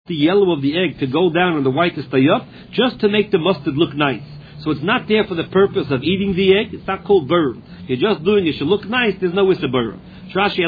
the yellow of the egg to go down and the white to stay up, just to make the mustard look nice. So it's not there for the purpose of eating the egg. It's not called burr. You're just doing it should look nice. There's no issa burr. The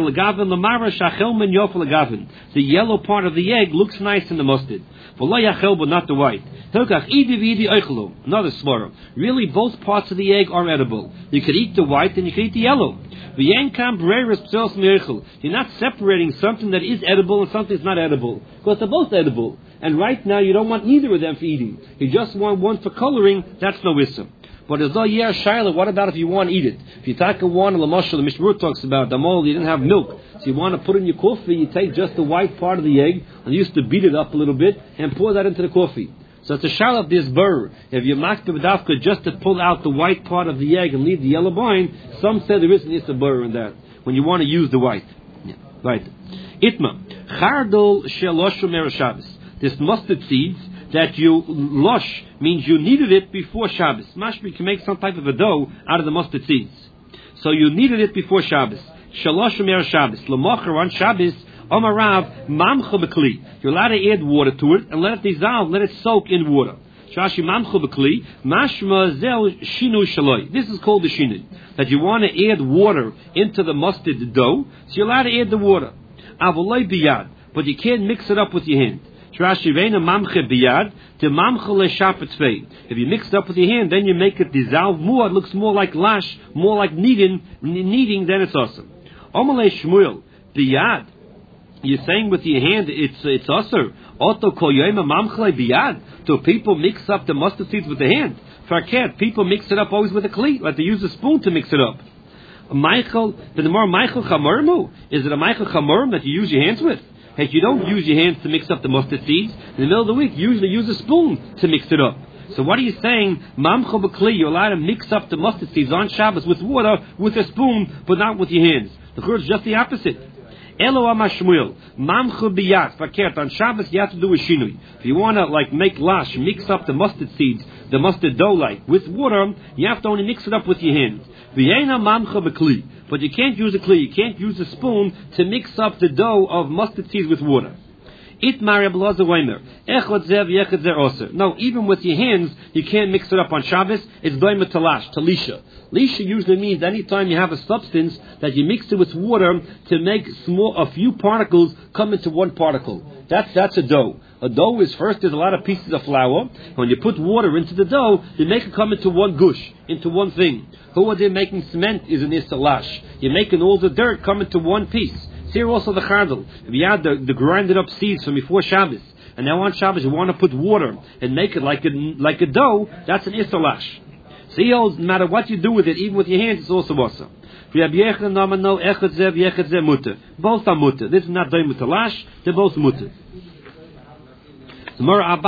yellow part of the egg looks nice in the mustard, but not the white. Another svara. Really, both parts of the egg are edible. You could eat the white and you could eat the yellow. You're not separating something that is edible and something that's not edible, because they're both edible. And right now, you don't want neither of them for eating. You just want one for coloring. That's no issa. But as though, yeah, Shaila, what about if you want to eat it? If you take a one, the Mishmur talks about the mold, you didn't have milk, so you want to put in your coffee, you take just the white part of the egg, and you used to beat it up a little bit, and pour that into the coffee. So it's a Shaila of this burr. If you make the bedafka just to pull out the white part of the egg and leave the yellow behind, some say there isn't a burr in that, when you want to use the white. Yeah, right. Itma. Chardol sheloshu mer Shabbos. This mustard seeds that you lush means you kneaded it before Shabbos. Mashbi can make some type of a dough out of the mustard seeds. So you kneaded it before Shabbos. Shalosh Mer Shabbos. L'mocher on Shabbos. Omarav mamcha b'kli. You're allowed to add water to it and let it dissolve, let it soak in water. Shashi mamcha b'kli. Mashma zel shinu shaloi. This is called the shinu. That you want to add water into the mustard dough, so you're allowed to add the water. Avoloi biyad. But you can't mix it up with your hand. If you mix it up with your hand, then you make it dissolve more. It looks more like lash, more like kneading, then it's awesome. Omalei Shmuel, biyad. You're saying with your hand it's awesome. Oto kol yoyma mamchle biyad. So people mix up the mustard seeds with the hand. Farket, people mix it up always with a kli. Like they use a spoon to mix it up. Michael, the more Michael Chamormu, is it a Michael Chamorm that you use your hands with? Hey, you don't use your hands to mix up the mustard seeds. In the middle of the week, you usually use a spoon to mix it up. So what are you saying? Mamcha b'kli, you're allowed to mix up the mustard seeds on Shabbos with water, with a spoon, but not with your hands. The Church is just the opposite. Elo amashmuel, mamcha biyat, fakert. On Shabbos, you have to do a shinui. If you want to make lash, mix up the mustard seeds, the mustard dough with water, you have to only mix it up with your hands. V'yena mamcha b'kli. But you can't use a kli, you can't use a spoon to mix up the dough of mustard seeds with water. No, even with your hands, you can't mix it up on Shabbos. It's doima talash, talisha. Lisha usually means anytime you have a substance that you mix it with water to make a few particles come into one particle. That's a dough. A dough is first, there's a lot of pieces of flour. When you put water into the dough, you make it come into one gush, into one thing. Who are they making cement is an istalash. You're making all the dirt come into one piece. Here also the chardal. If you had the grinded up seeds from before Shabbos, and now on Shabbos you want to put water and make it like a dough, that's an istalash. So no matter what you do with it, even with your hands, it's also awesome. Both are mutter. This is not doim talash, they're both mutter. We don't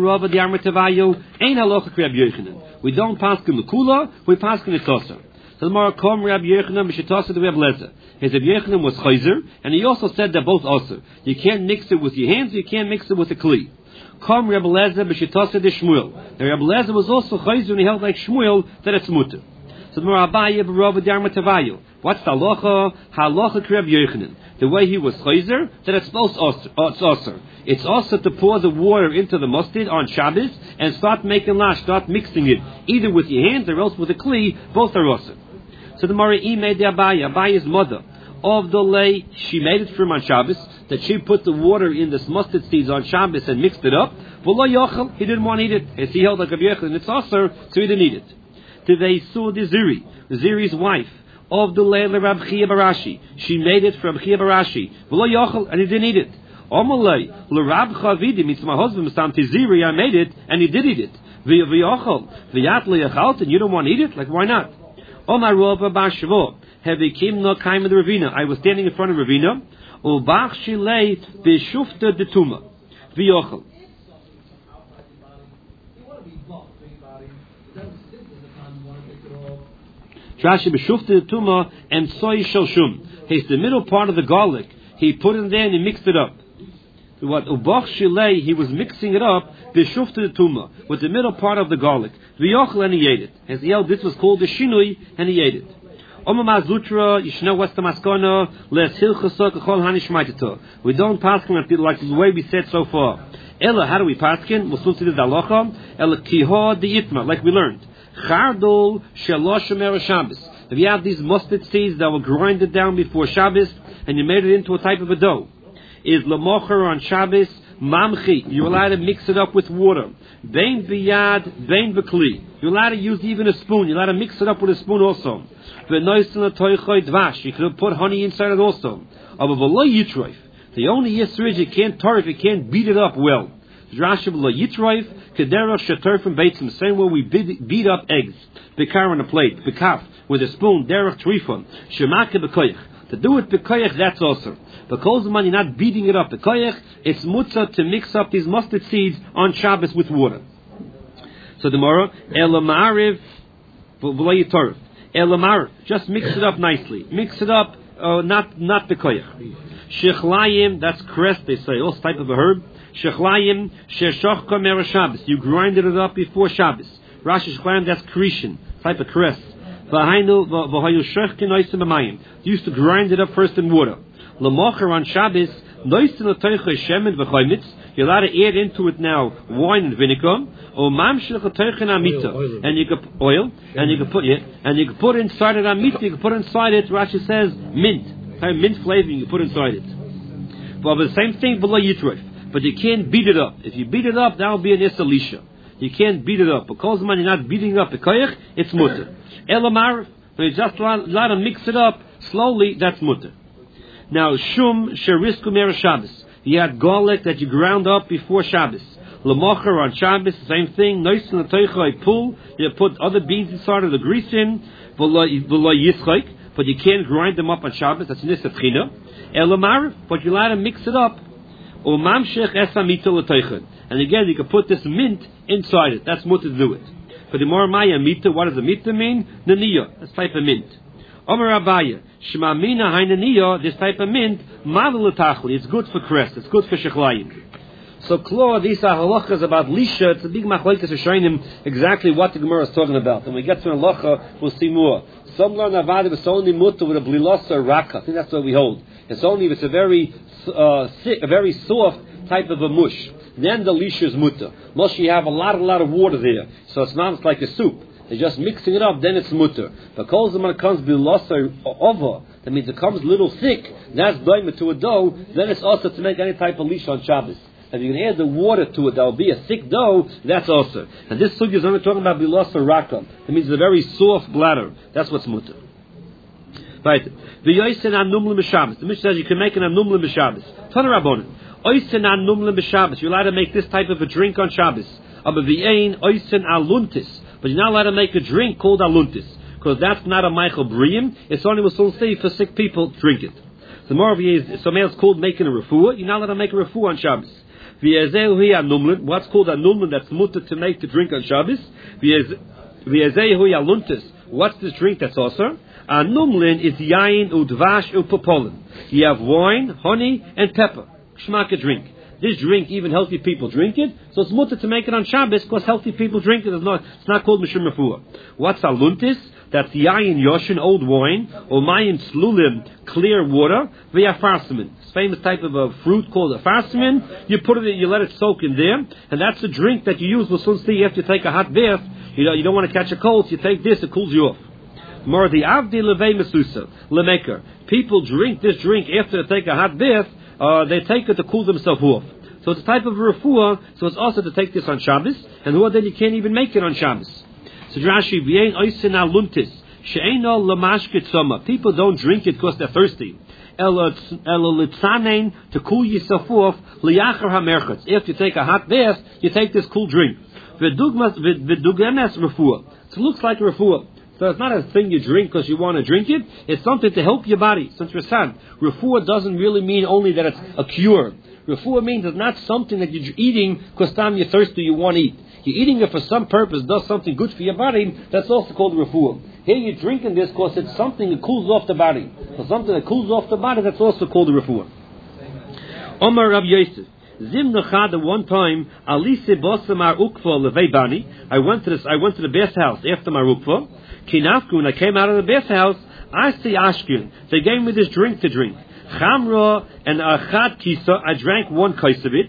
pass in the kula, we pass in the tosa. So the Mara kom Rabbi Yochanan b'shetasa to Rabbi Lezer. His Rabbi Yochanan was chayzer, and he also said they're both also. You can't mix it with your hands, you can't mix it with a kli. Kom Rabbi Lezer b'shetasa de Shmuel. Now Rabbi Lezer was also chayzer, and he held like Shmuel that it's mutter. So the Mara Abaye b'Rava d'Yarma Tavayu. What's the halacha? Halacha Rabbi Yochanan. The way he was chayzer, that it's both also. It's also to pour the water into the mustard on Shabbos and start making lash, start mixing it either with your hands or else with a kli. Both are also. So the Mara'i made the Abaya's mother of the lay. She made it from on Shabbos that she put the water in this mustard seeds on Shabbos and mixed it up. V'lo yochel, he didn't want to eat it. As he held like a Rabbi Yochanan, it's also, so he didn't eat it. Today saw the Ziri's wife of the lay Rab Chia Barashi. She made it from Chia Barashi. V'lo yochel, and he didn't eat it. Omalei l'Rab Chavidi means my husband Stam Tiziri. I made it and he did eat it. V'yochel v'yat le'yachalt, and you don't want to eat it? Like why not? Omar Rova Bar Shavo Hevikim no Kaim the Ravina. I was standing in front of Ravina. Ubach Shilei b'Shufta detuma v'yochel. Rashi b'Shufta detuma and soy shalshum. He's the middle part of the garlic. He put it there and he mixed it up. What Ubach Shilei, he was mixing it up b'Shufta detuma with the middle part of the garlic. V'yochel, and he ate it. As he yelled, this was called the shinui, and he ate it. Omar Mazutra, Yishna West Maskana, Les Hilchasok Chol Hanishmaitito. We don't pass him like the way we said so far. Ella, how do we paskin? Musul to the halacha. Ella kiha the itma, like we learned. Chardol shalosh shomer Shabbos. If you have these mustard seeds that will grind it down before Shabbos, and you made it into a type of a dough, is lamocher on Shabbos mamchi. You're allowed to mix it up with water. Bein biyad, bein bekli. You're allowed to use even a spoon. You're allowed to mix it up with a spoon also. You could put honey inside it also. The only yisr is you can't tarif, you can't beat it up well. Same way we beat up eggs. Bekar on a plate, bekaf, with a spoon, derech trifon, shemake bekoyach. To do it bekoyach, that's also. Because you're not beating it up bekoyach, it's mutzah to mix up these mustard seeds on Shabbos with water. So the Gemara, elamariv, v'lo yitarif. Elamariv, just mix it up nicely. Mix it up, not bekoyach. Shechlayim, that's crest, they say, also type of a herb. Shechlayim, sheshachka mera Shabbos. You grinded it up before Shabbos. Rashi Shechlayim, that's Krishin, type of crest. You used to grind it up first in water. Lamocher on Shabbos, you're allowed to add into it now wine and vinegar, or and you can oil, and you can put inside it amita. You can put inside it. Rashi says mint, mint flavoring. You put inside it. Well, the same thing below yitrif, but you can't beat it up. If you beat it up, that will be an isalisha. You can't beat it up because when you're not beating it up the koyach, it's mutter. Elamar, when you just allowed to mix it up slowly, that's mutter. Now, shum sherisku mera Shabbos. You had garlic that you ground up before Shabbos. Lamocher on Shabbos, the same thing. Noisin l'toicha pull. You put other beans inside of the grease in. V'lo yischak, but you can't grind them up on Shabbos. That's nisa tchina. Elamar, but you're allowed to mix it up. Umamshech esamita l'toicha. And again, you can put this mint inside it. That's mutter to do it. For the more maya mita, what does the mita mean? Naniya. That's type of mint. Omer Abaya, Shema Mina Hainaniya, this type of mint, Madal Tachli, it's good for crest, it's good for Shechlayim. So, Klo, these are halachas about Lisha, it's a big machlekes to showing him exactly what the Gemara is talking about. When we get to an halacha, we'll see more. Some learn Avada, it's only mutter with a blilosa or raka. I think that's what we hold. It's only if it's a very soft type of a mush. Then the Lisha is mutter. Must you have a lot of water there. So it's not like a soup. They're just mixing it up, then it's mutter. Because when it comes bilosa over, that means it comes a little thick, that's doima to a dough, then it's also to make any type of lisha on Shabbos. If you can add the water to it, that will be a thick dough, that's also. And this sugi is only talking about bilosa raka. That means a very soft bladder. That's what's mutter. Right. V'yoysen anumlim b'Shabbos. The Mishnah says you can make an anumlim b'Shabbos. Tana Rabbonim. Oysen anumlim b'Shabbos. You're allowed to make this type of a drink on Shabbos. Aber v'yein oysen aluntis. But you're not allowed to make a drink called aluntis, because that's not a Michael Briam. It's only what's say for sick people drink it. The more of you is something else called making a refuah. You're not allowed to make a refuah on Shabbos. What's called a numlin that's mutter to make the drink on Shabbos? What's this drink that's also? A numlin is yain udvash upopolin. You have wine, honey, and pepper. Shmaka drink. This drink, even healthy people drink it, so it's mutter to make it on Shabbos because healthy people drink it. It's not called Mishum Refuah. What's aluntis? That's yayin yoshin, old wine, or mayin slulim, clear water, via farsimin. It's a famous type of a fruit called a farsimin. You put it in, you let it soak in there, and that's the drink that you use with sunsti after you take a hot bath. You don't want to catch a cold, so you take this, it cools you off. More the avdi levei mesusa, lemeker. People drink this drink after they take a hot bath. They take it to cool themselves off. So it's a type of refuah, so it's also to take this on Shabbos, and then you can't even make it on Shabbos. So Rashi, v'yein oisin aluntis, she'eino lamashket soma. People don't drink it because they're thirsty. Elo litzanein, to cool yourself off, liyachar hamerchatz. If you take a hot bath, you take this cool drink. V'dugemes refuah. So it looks like a refuah. So it's not a thing you drink because you want to drink it. It's something to help your body. Since we're sad, refuah doesn't really mean only that it's a cure. Refuah means it's not something that you're eating because time you're thirsty, you want to eat. You're eating it for some purpose, does something good for your body, that's also called refuah. Here you're drinking this because it's something that cools off the body. So something that cools off the body, that's also called refuah. Omar Rav Yosef. Zimnachad one time, Alise Bosamar Ukva Levei Bani. I went to the bath house after my Ukva. Kinafku, when I came out of the bath house, I see Ashkin. They gave me this drink to drink. Chamra and Achad Kisa, I drank one kais of it.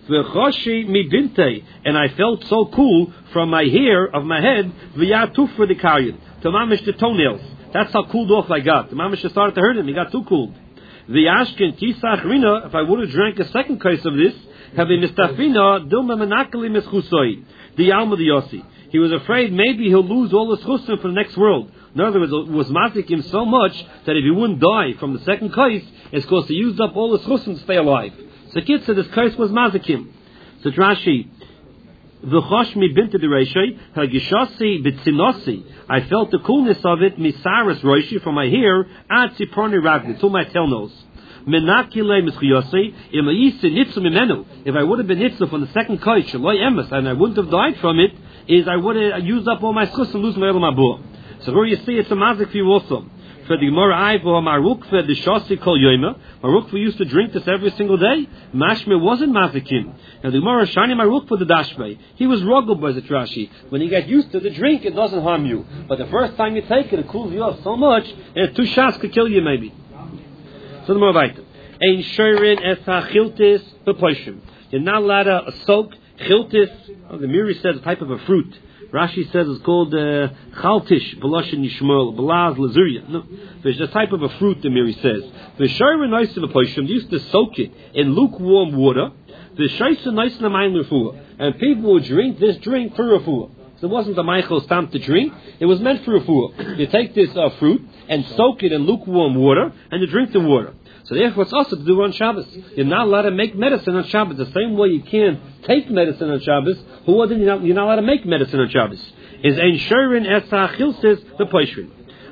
V'choshi mi binte, and I felt so cool from my hair of my head, v'yatuf for the karyan, to mamish the toenails. That's how cooled off I got. The mamish started to hurt him. He got too cool. V'yashkin tisach rina, if I would have drank a second case of this, have been mistafina dilma menakali mischusoi, the alma the yossi. He was afraid maybe he'll lose all his chusim for the next world. In other words, it was mazik him so much that if he wouldn't die from the second case, it's because he used up all his chusim to stay alive. So Kid said this case was mazik him. So Rashi, v'chosh mi binti the reishi, hagishasi b'tzinosi. I felt the coolness of it, misaris reishi, from my hair, ad tziponi ragli, to my tailnose. Menakile mischiyasi, if I would have been nitzah from the second kais, shaloi emes, and I wouldn't have died from it, is I would have used up all my schus and lose my elam abur. So here you see it's a mazik for you also. For the Gemara Aivo Marukva the Shasi Kol Yoima, Marukva used to drink this every single day. Mashme wasn't mazikim. And the Gemara Shani Marukva the Dashme. He was ruggled by the Rashi. When you get used to the drink, it doesn't harm you. But the first time you take it cools you off so much, and 2 shots could kill you maybe. So the more weiter. Ein Shirin Esa Chiltis Bepoishim. You're not allowed to soak Chiltis. The Miri says a type of a fruit. Rashi says it's called chaltish, b'loshen yishmol, b'laz lazuria. No, there's a type of a fruit. The Miri says the shayra nice of a poishim used to soak it in lukewarm water. The shaysa nice in the mine refuah, and people would drink this drink for refuah. So it wasn't the Michael stamp to drink; it was meant for refuah. You take this fruit and soak it in lukewarm water, and you drink the water. So therefore, it's also to do on Shabbos. You're not allowed to make medicine on Shabbos. The same way you can't take medicine on Shabbos, you're not allowed to make medicine on Shabbos. Is ein shirin esa chilsis the poishrin.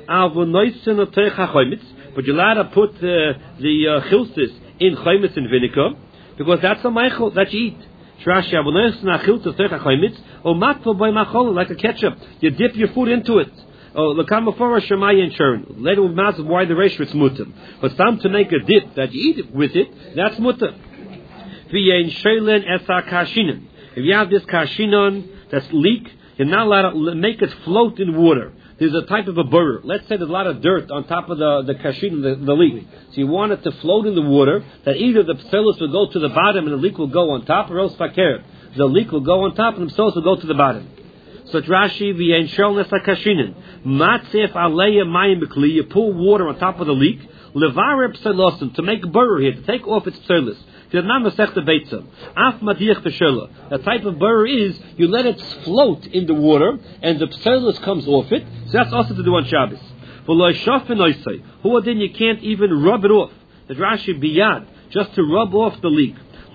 But you're allowed to put the chilsis in chaymitz and vinegar, because that's a meichel that you eat. Like a ketchup. You dip your food into it. Later with massive why the ratio it's mutter. But some to make a dip that you eat with it, that's mutter. If you have this kashinon that's leak, you're not allowed to make it float in water. There's a type of a burr. Let's say there's a lot of dirt on top of the kashinon, the leak. So you want it to float in the water, that either the pselus will go to the bottom and the leak will go on top, or else fakir. The leak will go on top and the pselus will go to the bottom. So Rashi v'yein shel nesa kashinin matzef aleya mayim b'kli. You pour water on top of the leak. Levarer pselosim, to make a burr here, to take off its pselos. The type of burr is you let it float in the water and the pselos comes off it. So that's also to do on Shabbos. Then you can't even rub it off. The Rashi biyad, just to rub off the leak.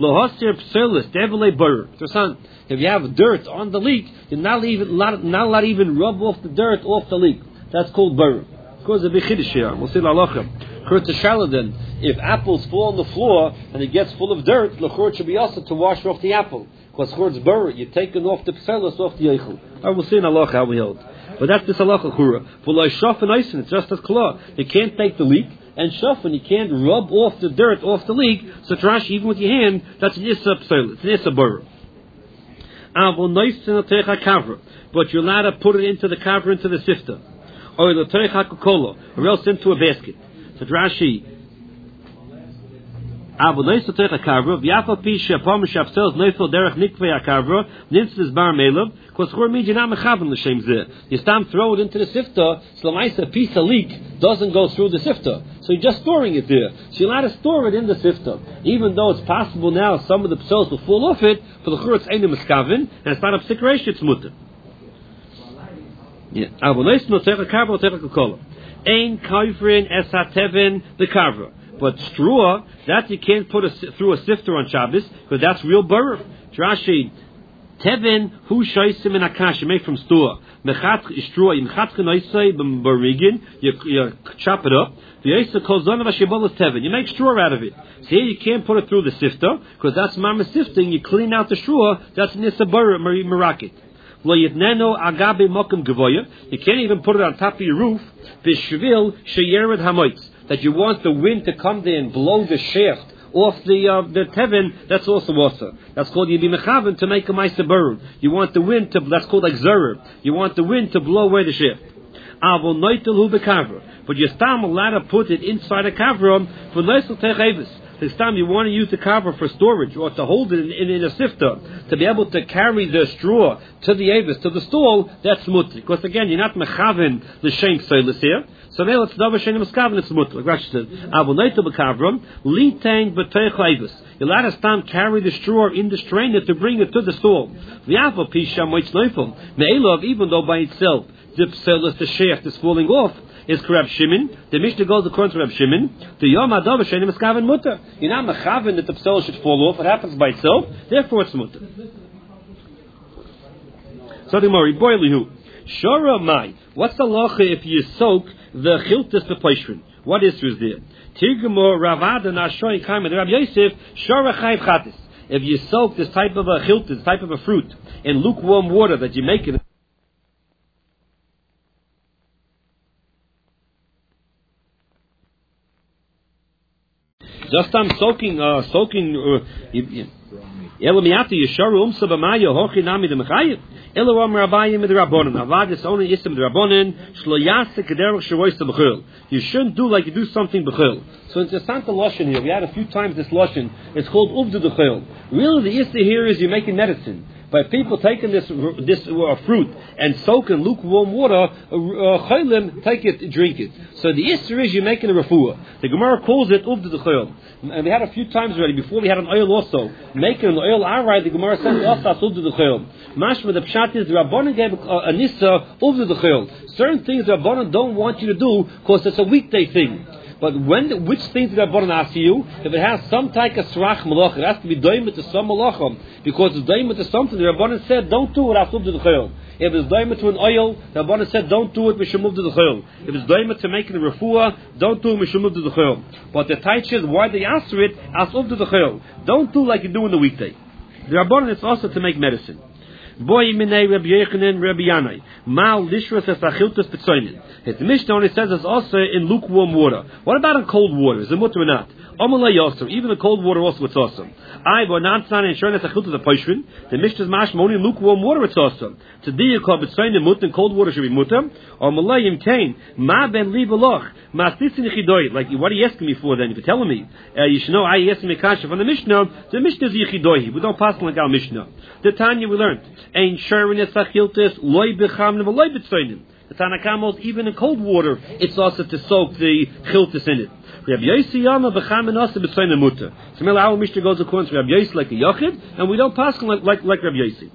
If you have dirt on the leak, you're not allowed to even rub off the dirt off the leak. That's called burr. Of course, we'll see l'alacha. Then, if apples fall on the floor and it gets full of dirt, l'chor should be also to wash off the apple. Because it's burr, you're taking off the pselos off the eichel. We'll see in halacha how we hold. But that's this halacha chura. For like shaf and icing, it's just as klar. You can't take the leak. And shafan, you can't rub off the dirt off the leak. So Rashi, even with your hand, that's an issa pseil, it's an issa burr. But you're allowed to put it into the kavra, into the sifter, or else into a basket. So Rashi, you stam throw it into the sifter, so a piece of leak doesn't go through the sifter. So you're just storing it there. So you're allowed to store it in the sifter. Even though it's possible now some of the pselos will fall off it, for the chur it's ein miskavin, and it's not a psikration, it's mutter. Ein kavrin esatevin the kavra. But straw, that you can't put through a sifter on Shabbos, because that's real burr. Rashi, tevin hu shaisim in akash, you make from straw. Mechat straw, you chop it up. You make straw out of it. So here you can't put it through the sifter, because that's mama sifting. You clean out the straw. That's nisa burr merakit. You can't even put it on top of your roof. That you want the wind to come there and blow the shaft off the tevin, that's also wasa. That's called yibi mechaven, to make a ma'aser burr. You want the wind to, that's called like zerer. You want the wind to blow away the shaft. But you're still allowed to put it inside a kavra for noisel techavis. This time you want to use the carver for storage or to hold it in a sifter, to be able to carry the straw to the avis, to the stall, that's mutter. Because again, you're not mechaven the shem soilus here. So now it's davar shein meskaven, it's mutter. Like Rashi says, avonayto bekavram, litang b'teich avis. You'll let us time carry the straw in the strainer to bring it to the stall. V'yavo pisha moitz neufel. Me'elov, even though by itself, the pselus, the shaft is falling off, is Reb Shimon. The Mishnah goes according to Reb Shimon. The Yom Adav Shein Meskaven Mutter. You're not mechaven that the psel should fall off. It happens by itself. Therefore, it's mutter. So the Gemara, boilihu. Shora mai. What's the lacha if you soak the chiltis bepoishrin? What issue is there? Tirgamor Ravada Nashoin Kaim Rab Yosef Shora Chayv Chatis. If you soak this type of a chiltis, type of a fruit, in lukewarm water that you make it. Just I'm soaking. Elamiati Yesharu Umsa B'Maya Hochi Nami the Mechayev. Elam Rabbayim the Rabbonin. Avad is only Isim the Rabbonin. Shloyasik Kederach Shavois the Bechil. You shouldn't do like you do something Bechil. So it's a Santa Lashon here. We had a few times this Lashon. It's called Uvdu Bechil. Really, the issue here is you're making medicine. By people taking this fruit and soak in lukewarm water, chaylim, take it, drink it. So the issue is you're making a refuah. The Gemara calls it uvdu d'chayil. And we had a few times already, before we had an oil also. Making an oil arai, the Gemara says, also uvdu d'chayil. Mashma, the pshat is, the Rabbanan gave a nissa uvdu d'chayil. Certain things the Rabbanan don't want you to do, because it's a weekday thing. But which things did Rabbanan ask you? If it has some type of srach malach, it has to be doimet to some malachim. Because it's doimet to something, the Rabbanan said, don't do it, asub to the chayil. If it's doimet to an oil, the Rabbanan said, don't do it, we should move to the chayil. If it's doimet to making a refuah, don't do it, we should move to the chayil. But the taich is, why they answer it, asub to the chayil. Don't do like you do in the weekday. The Rabbanan is also to make medicine. Boy minei Rabbi Yechanan Rabbi Yanai Mal lishras es achiltus betzoinin. His Mishnah only says it's also in lukewarm water. What about in cold water? Is it mutter or not? Amalei yosem. Even in cold water also it's awesome. I bo nantzan and shorn es achiltus a poishrin. The Mishnah's mashma only in lukewarm water it's awesome. Today called betzoinin mutter. In cold water should be mutter. Amalei yim kain ma ben li veloch ma sitzin yichidoi. Like what are you asking me for then? If you're telling me you should know I asked me kasha from the Mishnah. The Mishnah is yichidoi. We don't pass like our Mishnah. The Tanya we learned. Ein sharin es achiltus loy bechamnim loy betzoinin. The Tanakamos, even in cold water, it's also to soak the chiltis in it. Rabbi Yossi Yama b'chamin asa betzoinin mutter. So our Mishnah goes according to Rabbi Yossi like a yachid, and we don't pass like Rabbi Yossi.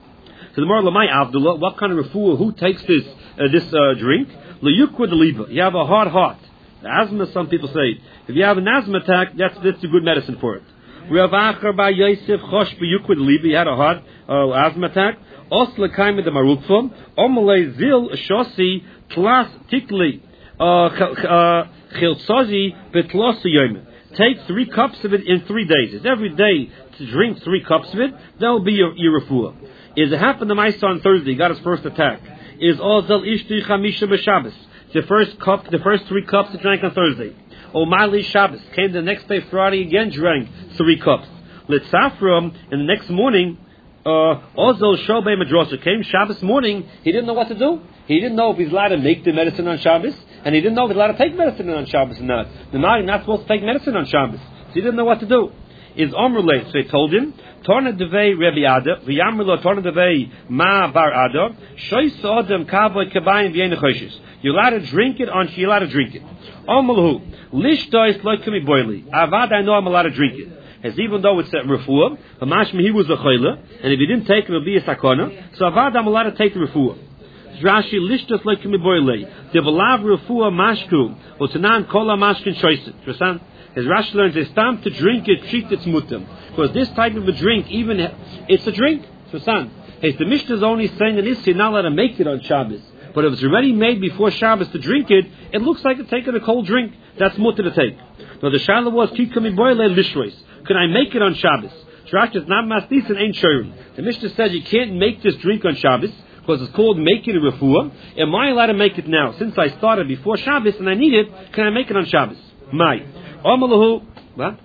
So the Mar Lamai Avdullah, what kind of refuah? Who takes this drink? Leyukwa deliva. You have a hard heart. The asthma, some people say, if you have an asthma attack, that's a good medicine for it. Rav Acher bar Yosef Chosh b'Yukwa deliva. You had a hard asthma attack. Osla kaim the marukfam. Omalei zil shosi tlas tikli chiltzazi betlosi yom. Take 3 cups of it in 3 days. It's every day to drink 3 cups of it. That will be your refuah. Is it happened to my son Thursday? He got his first attack. Is Ozel Ishti Chamisha B'Shabbos. The first 3 cups he drank on Thursday. Omali Shabbos. Came the next day, Friday, again drank 3 cups. Litzafram, and the next morning, Ozel Shobei Madrasa came Shabbos morning. He didn't know what to do. He didn't know if he's allowed to make the medicine on Shabbos, and he didn't know if he's allowed to take medicine on Shabbos or not. You're not supposed to take medicine on Shabbos. So he didn't know what to do. Is Omrle, so they told him, Torna Devei Rebbe Ada, V'yamrlo Torna Devei Ma Bar Ada, Shoysa Odem Kavoy Kabayim V'yene Choshes. You're allowed to drink it on, you're allowed to drink it. Omrlu, Lishtois Loikumi Boili, Avad, I know I'm allowed to drink it. As even though it's a refuah, Hamashmi he was a chayla, and if he didn't take it, it would be a sakana, so Avad, I'm allowed to take the refuah. Rashi Lishtos Loikumi Boili, Devalav Refuah Mashku, Otanan Kola Mashkin Shoyset. As Rashi learns, it's time to drink it, treat its mutam. Because this type of a drink, even, it's a drink. So son, as the Mishnah is only saying that you're not allowed to make it on Shabbos. But if it's already made before Shabbos to drink it, it looks like it's taking a cold drink. That's mutter to take. Now the Shaila was, Kikami Boile Lishrois. Can I make it on Shabbos? Rashi is not mastis and ain't shirin. The Mishnah says you can't make this drink on Shabbos, because it's called making a refuah. Am I allowed to make it now? Since I started before Shabbos and I need it, can I make it on Shabbos? My. Amalahu, what?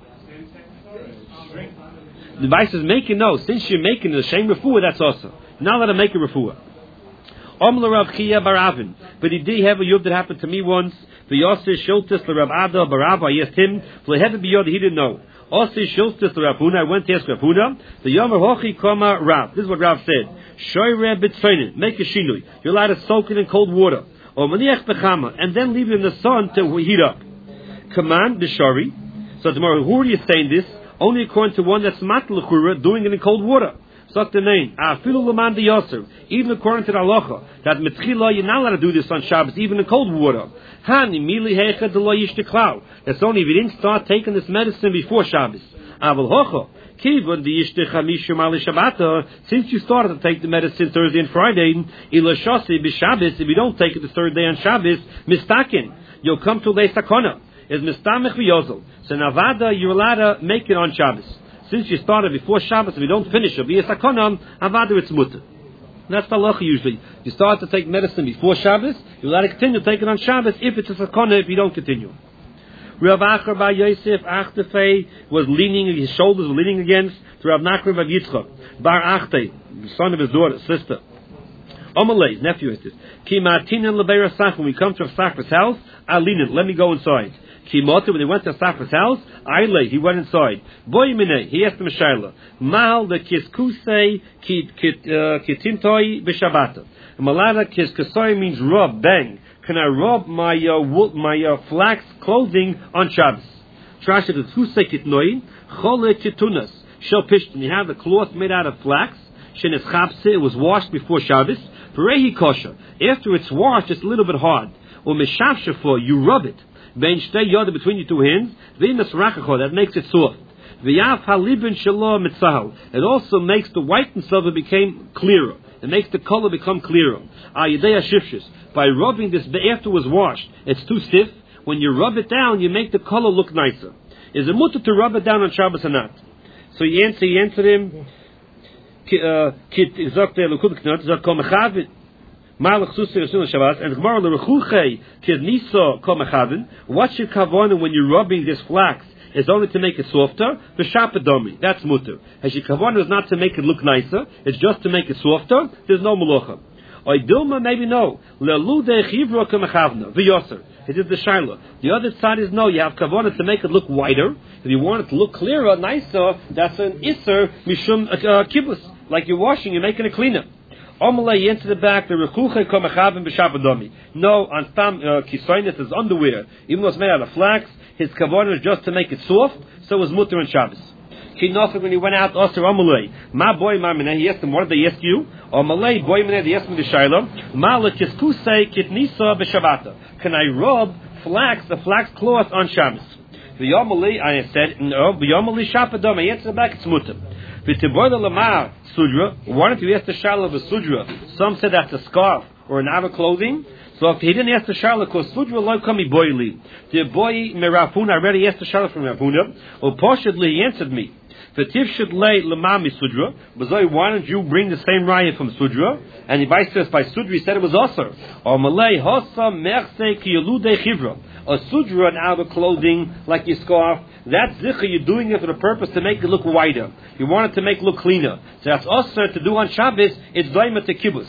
The Vice is making no. Since you're making the same refuah, that's also not allowed to make a refuah. Amla Rav Chia Baravin, but he did have a yub that happened to me once. The Yosef Shultis the Rav Ada Barava. I asked him. He didn't know. Osi Shilstis to Rav Huna. I went to ask Rav Huna. The Yomer Hochi Kama Rav. This is what Rav said. Shoyre b'tfeinin. Make a shinui. You're allowed to soak it in cold water. Or maniach b'chama. And then leave it in the sun to heat up. Command b'shari. So tomorrow, who are you saying this? Only according to one that's matlachura, doing it in cold water. Suck the name. Afilu l'man de Yosef. Even according to the halacha, that mitchila you're not allowed to do this on Shabbos, even in cold water. Hani mili hecha de lo yishteklau. That's only if you didn't start taking this medicine before Shabbos. Aval hocha. Kivon de yishtecha mishum ali Shabbata. Since you started to take the medicine Thursday and Friday, ila shasi b'Shabbos. If you don't take it the third day on Shabbos, mistaken. You'll come to le sakona. Is mistamech v'yozol. So navada you're allowed to make it on Shabbos. Since you started before Shabbos, if you don't finish it, be a sakonam, avada it's mutter. That's the halacha usually. You start to take medicine before Shabbos, you're allowed to continue to take it on Shabbos if it's a sakona, if you don't continue. Rav Achar bar Yosef Achtefei was leaning, his shoulders were leaning against Rav Nachman bar Yitzchak bar Achtei, the son of his daughter, sister. Omalei, his nephew is this. Ki ma'atinan lebeira Safra, when we come to Safra's house, alinin, let me go inside. Kimota, when they went to Safra's house, Aile, he went inside. Boymine, he asked him a shayla. Mal the kiskusei kitintoi b'shabata. Malada kiskusei means rub, bang. Can I rub my flax clothing on Shabbos? Trasha the kusei kitnoi, chole kitunas. Shel pishtin, you have a cloth made out of flax. Shenes chapse, it was washed before Shabbos. Perehi kosher. After it's washed, it's a little bit hard. Or mishafshafo, you rub it. Ben shtei yoda between your two hands, that makes it soft. It also makes the whiteness of it become clearer. It makes the color become clearer. By rubbing this after it was washed, it's too stiff. When you rub it down, you make the color look nicer. Is it mutter to rub it down on Shabbos or not? So he answered him. And Gemara lerechuchei kidnisa komechavin. What should kavana when you're rubbing this flax? Is only to make it softer. The shapadomi, that's mutter. And she kavana is not to make it look nicer. It's just to make it softer. There's no melacha. Or dilma maybe no. Lelude chivra komechavna v'yoser. It is the shaila. The other side is no. You have kavana to make it look whiter. If you want it to look clearer, nicer, that's an iser mishum kibbutz. Like you're washing, you're making it cleaner. Omalei into the back, the rechuche komechavim b'shapadomi. No, on stam kisoinis is underwear. Even though it's made out of flax, his kavanah is just to make it soft, so it was mutter on Shabbos. Kinofik, when he went out, Osir Omalei, ma boy ma meneh, he asked him, what did they ask you? Omalei, boy meneh, they asked me the shayla, ma lekiskuse kitnisa b'shabata. Can I rub the flax cloth on Shabbos? V'yomalei, I said, no, v'yomalei shapadomi, I answered back, it's mutter. V'tiboyda lamar sudra, why don't you ask the shayla of a sudra? Some said that's a scarf or an outer clothing. So if he didn't ask the shayla, because sudra lo kami boyli. The boy Rav Huna, I already asked the shayla from Rav Huna. Or partially he answered me. V'tiv should lay lamami sudra. But why don't you bring the same raya from sudra? And if I says by sudra, he said it was osir. Or malay hosa merse ki yelude chivra. A sudra, an outer clothing like your scarf. That's zikha, you're doing it for the purpose to make it look wider. You want it to make it look cleaner. So that's osir to do on Shabbos. It's doima to kibbutz.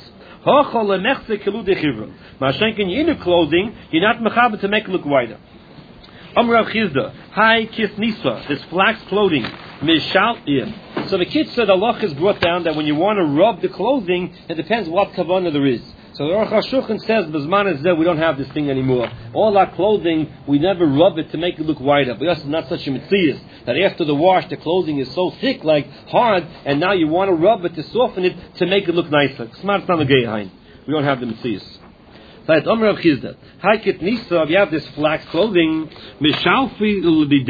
Mashenkin, your inner clothing, you're not mechaber to make it look wider. Amrav Chizda, hi kis nisa, this flax clothing, mishal. So the kid said Allah is brought down that when you want to rub the clothing, it depends what kavanah there is. So the Aruch HaShulchan says, B'zman is there, we don't have this thing anymore. All our clothing, we never rub it to make it look wider. But it's not such a mitzvah that after the wash, the clothing is so thick, like hard, and now you want to rub it to soften it to make it look nicer. Smart not a gay. We don't have the mitzvahs. So it's Omer of Chizda. Haikit Nisa, if you have this flax clothing, Mishalfi